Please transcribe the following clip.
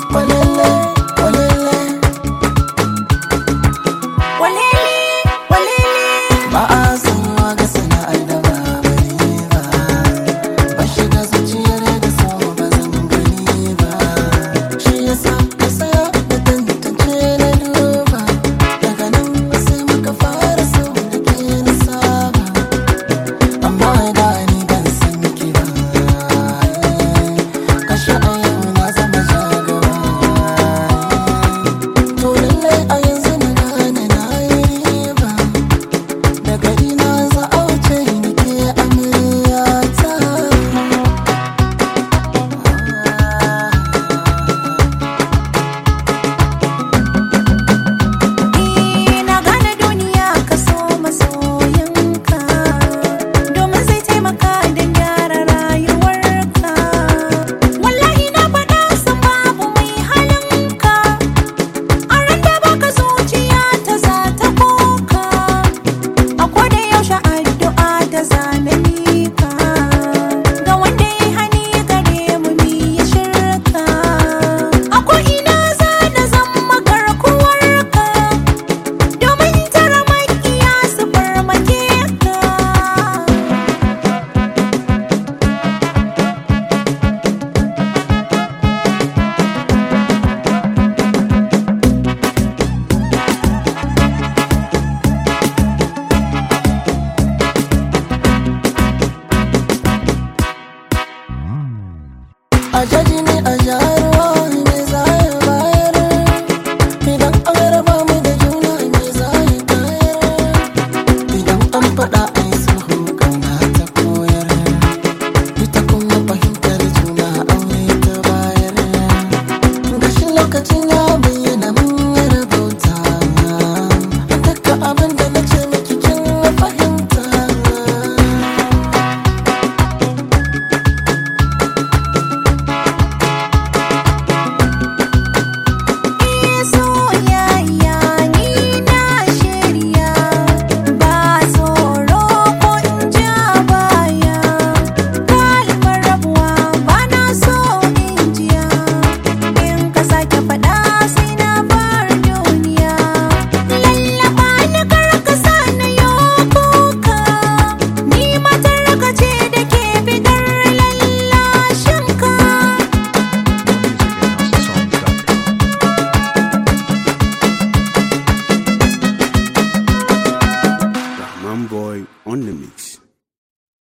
walele, walele, walele, walele. ba a sanwa ga sana'ar da ba bari ba, ba shiga zuciyar da so ba zan gani ba, shi yasa ka saya da tantance na duba, daga nan sai muka fara so da ke na saba, amma da ni ban san ki ba, kashe a yau na zama jagaba, to lallai a yanzu na gane na yi riba, da gari na za a wuce ni ke amaryata. Na gane duniya ka so masoyinka, domin zai taimaka don gyara rayuwarka. Wallahi na faɗa san babu mai halinka, a ran da baka zuciya ta za ta koka, a koda yaushe addu'a da zanamika, ga wanda ya hani gare mu mi ya shirka, a ko'ina za na zama garkuwarka, domin tara makiya su farmake ka. A jaji ne a jaruwa me za ya bayar, idan an raba mu da juna me za ya tayar, idan an faɗa ai sulhu kauna ta koyar, ita kuma fahimtar juna aure ta bayar, gashi lokacin ya